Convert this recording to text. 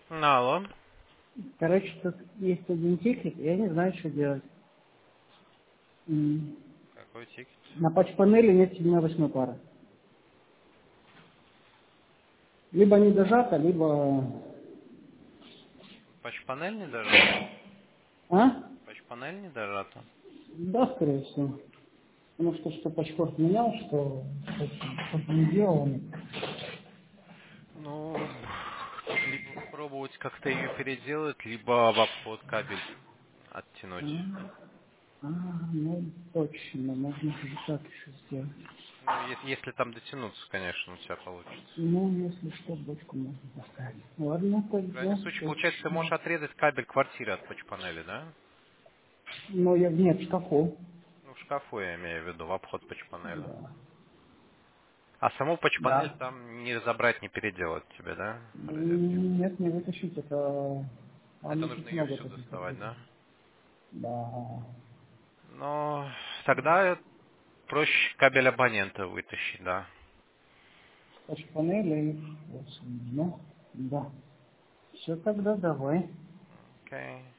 Алло. Короче, тут есть один тикет, я не знаю, что делать. М, Какой тикет? На патч-панели нет 7-8 пары. Либо не дожато, либо... Патч-панель не дожата? А? Патч-панель не дожата? Да, скорее всего. Потому что патчпорт менял, что-то не делал. Ну, тут либо попробовать как-то ее переделать, либо в обход кабель оттянуть. Ну, точно, можно же так еще сделать. Ну, если там дотянуться, конечно, у тебя получится. Ну, если что, бочку можно поставить. Ладно, В крайнем тогда случае, получается, ты можешь точно. отрезать кабель квартиры от патч-панели, да? Но я нет в шкафу. Ну, в шкафу я имею в виду, в обход патч-панели. Да. А саму патч-панель Да. там не разобрать, не переделать тебе, да? Розетки. Нет, не вытащить, это... Это Оно нужно тут ее много всю таких доставать, открытий. да? Да. Но тогда проще кабель абонента вытащить, да. Патч-панели и... Ну, да. Все тогда давай. Окей.